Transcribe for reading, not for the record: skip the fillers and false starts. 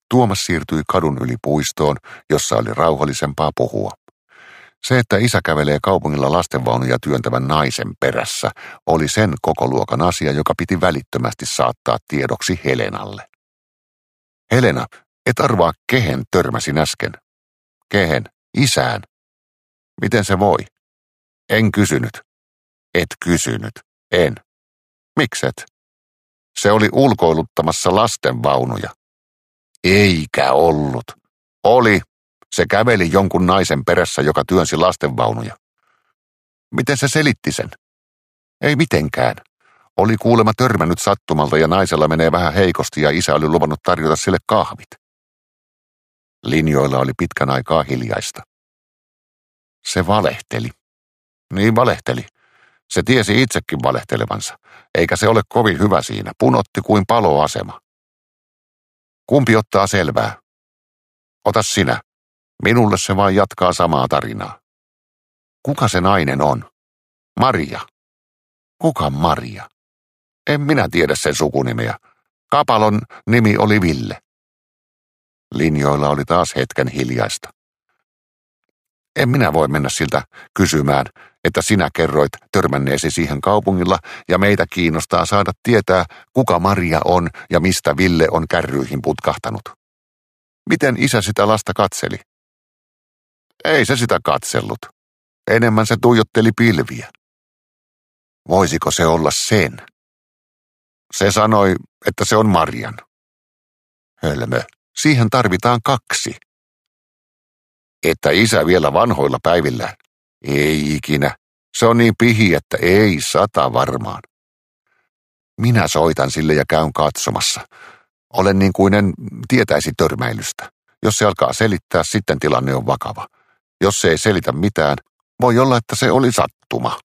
Tuomas siirtyi kadun yli puistoon, jossa oli rauhallisempaa puhua. Se, että isä kävelee kaupungilla lastenvaunuja työntävän naisen perässä, oli sen koko luokan asia, joka piti välittömästi saattaa tiedoksi Helenalle. Helena, et arvaa kehen törmäsin äsken. Kehen? Isään. Miten se voi? En kysynyt. Et kysynyt. En. Mikset? Se oli ulkoiluttamassa lastenvaunuja. Eikä ollut. Oli. Se käveli jonkun naisen perässä, joka työnsi lastenvaunuja. Miten se selitti sen? Ei mitenkään. Oli kuulemma törmännyt sattumalta ja naisella menee vähän heikosti ja isä oli luvannut tarjota sille kahvit. Linjoilla oli pitkän aikaa hiljaista. Se valehteli. Niin valehteli. Se tiesi itsekin valehtelevansa, eikä se ole kovin hyvä siinä. Punotti kuin paloasema. Kumpi ottaa selvää? Ota sinä. Minulle se vain jatkaa samaa tarinaa. Kuka se nainen on? Maria. Kuka Maria? En minä tiedä sen sukunimeä. Kapalon nimi oli Ville. Linjoilla oli taas hetken hiljaista. En minä voi mennä siltä kysymään, että sinä kerroit törmänneesi siihen kaupungilla ja meitä kiinnostaa saada tietää, kuka Maria on ja mistä Ville on kärryihin putkahtanut. Miten isä sitä lasta katseli? Ei se sitä katsellut. Enemmän se tuijotteli pilviä. Voisiko se olla sen? Se sanoi, että se on Marian. Hölmö, siihen tarvitaan 2. Että isä vielä vanhoilla päivillään. Ei ikinä. Se on niin pihi, että ei 100 varmaan. Minä soitan sille ja käyn katsomassa. Olen niin kuin en tietäisi törmäilystä. Jos se alkaa selittää, sitten tilanne on vakava. Jos se ei selitä mitään, voi olla, että se oli sattuma.